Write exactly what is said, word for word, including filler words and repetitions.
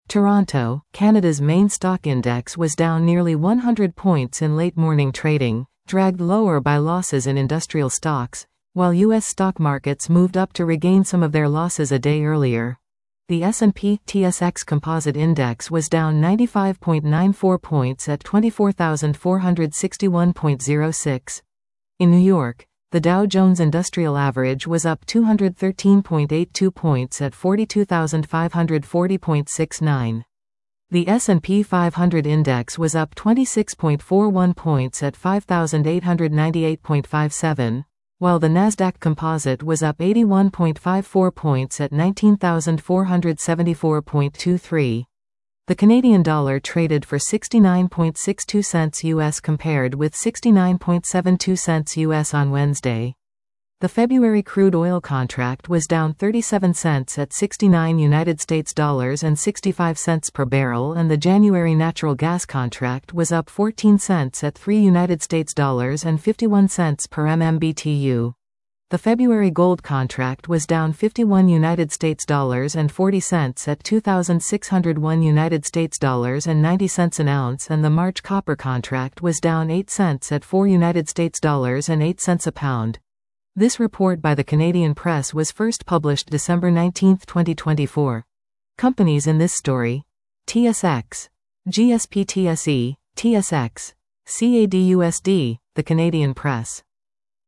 Toronto, Canada's main stock index was down nearly one hundred points in late morning trading, dragged lower by losses in industrial stocks, while U S stock markets moved up to regain some of their losses a day earlier. The S and P T S X Composite Index was down ninety-five point nine four points at twenty-four thousand four hundred sixty-one point zero six. In New York, the Dow Jones Industrial Average was up two hundred thirteen point eight two points at forty-two thousand five hundred forty point six nine. The S and P five hundred Index was up twenty-six point four one points at five thousand eight hundred ninety-eight point five seven, while the Nasdaq Composite was up eighty-one point five four points at nineteen thousand four hundred seventy-four point two three. The Canadian dollar traded for sixty-nine point six two cents U S compared with sixty-nine point seven two cents U S on Wednesday. The February crude oil contract was down thirty-seven cents at sixty-nine United States dollars and sixty-five cents per barrel, and the January natural gas contract was up fourteen cents at three United States dollars and fifty-one cents per M M B T U. The February gold contract was down fifty-one United States dollars and forty cents at two thousand six hundred one United States dollars and ninety cents an ounce, and the March copper contract was down eight cents at four United States dollars and eight cents a pound. This report by the Canadian Press was first published December nineteenth, twenty twenty-four. Companies in this story: T S X, G S P T S E, T S X, C A D U S D, the Canadian Press.